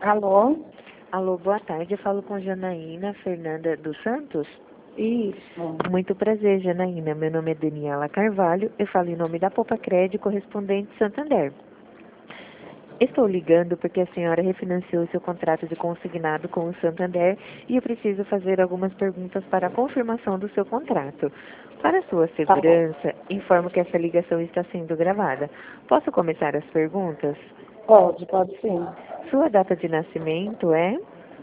Alô? Alô, boa tarde. Eu falo com Janaína Fernanda dos Santos. Isso. Muito prazer, Janaína. Meu nome é Daniela Carvalho. Eu falo em nome da Popa Crédito, correspondente Santander. Estou ligando porque a senhora refinanciou seu contrato de consignado com o Santander e eu preciso fazer algumas perguntas para a confirmação do seu contrato. Para sua Tá bom. segurança, informo que essa ligação está sendo gravada. Posso começar as perguntas? Pode sim. Sua data de nascimento é?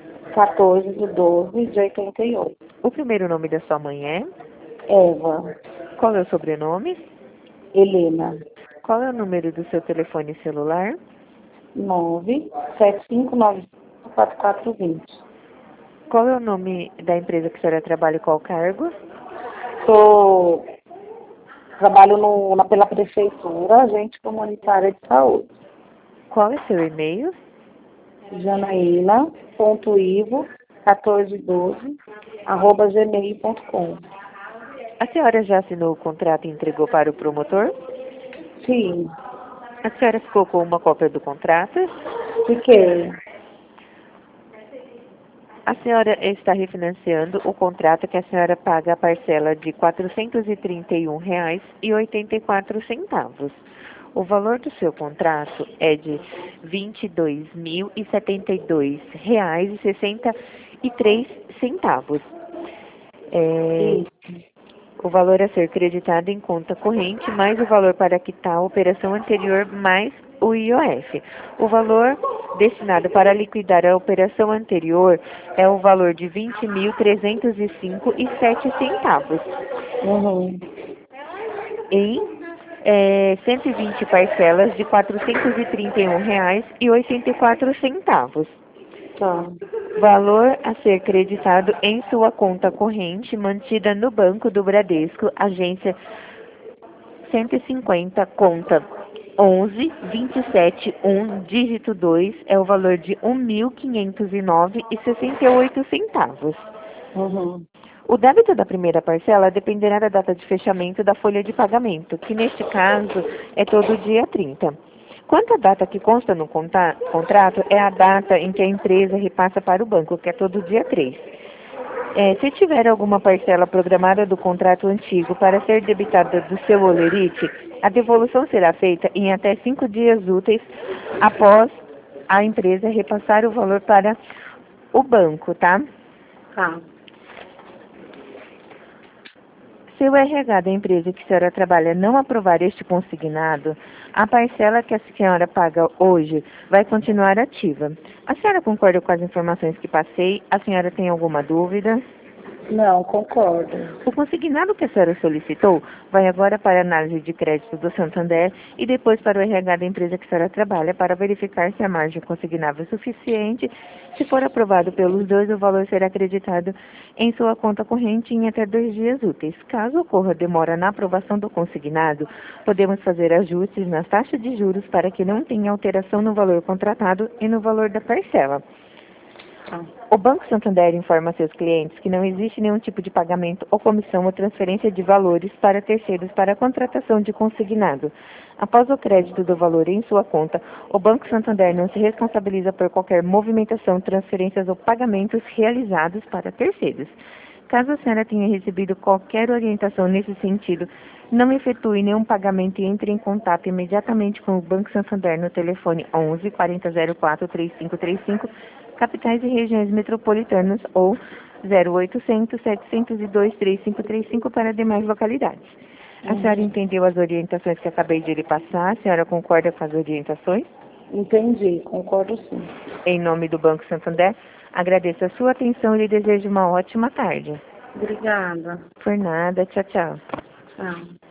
14/12/88. O primeiro nome da sua mãe é? Eva. Qual é o sobrenome? Helena. Qual é o número do seu telefone celular? 975954420. Qual é o nome da empresa que a senhora trabalha e qual cargo? Trabalho pela prefeitura, agente comunitária de saúde. Qual é seu e-mail? janaína.ivo1412@gmail.com. A senhora já assinou o contrato e entregou para o promotor? Sim. A senhora ficou com uma cópia do contrato? Fiquei. A senhora está refinanciando o contrato que a senhora paga a parcela de R$ 431,84. O valor do seu contrato é de R$ 22.072,63. Isso. O valor a ser creditado em conta corrente, mais o valor para quitar a operação anterior, mais o IOF. O valor destinado para liquidar a operação anterior é o valor de R$ 20.305,07. Uhum. Em 120 parcelas de R$ 431,84. Tá. Valor a ser creditado em sua conta corrente, mantida no Banco do Bradesco, agência 150, conta 11 27 1, dígito 2, é o valor de R$ 1.509,68. Uhum. O débito da primeira parcela dependerá da data de fechamento da folha de pagamento, que neste caso é todo dia 30. Quanto à data que consta no contrato, é a data em que a empresa repassa para o banco, que é todo dia 3. Se tiver alguma parcela programada do contrato antigo para ser debitada do seu holerite, a devolução será feita em até 5 dias úteis após a empresa repassar o valor para o banco, tá? Tá. Se o RH da empresa que a senhora trabalha não aprovar este consignado, a parcela que a senhora paga hoje vai continuar ativa. A senhora concorda com as informações que passei? A senhora tem alguma dúvida? Não, concordo. O consignado que a senhora solicitou vai agora para a análise de crédito do Santander e depois para o RH da empresa que a senhora trabalha para verificar se a margem consignável é suficiente. Se for aprovado pelos dois, o valor será acreditado em sua conta corrente em até 2 dias úteis. Caso ocorra demora na aprovação do consignado, podemos fazer ajustes nas taxas de juros para que não tenha alteração no valor contratado e no valor da parcela. O Banco Santander informa a seus clientes que não existe nenhum tipo de pagamento ou comissão ou transferência de valores para terceiros para a contratação de consignado. Após o crédito do valor em sua conta, o Banco Santander não se responsabiliza por qualquer movimentação, transferências ou pagamentos realizados para terceiros. Caso a senhora tenha recebido qualquer orientação nesse sentido, não efetue nenhum pagamento e entre em contato imediatamente com o Banco Santander no telefone 11 4004 3535, capitais e regiões metropolitanas, ou 0800 702 3535 para demais localidades. A senhora entendeu as orientações que acabei de lhe passar? A senhora concorda com as orientações? Entendi, concordo sim. Em nome do Banco Santander, agradeço a sua atenção e lhe desejo uma ótima tarde. Obrigada. Por nada, tchau, tchau. Tchau.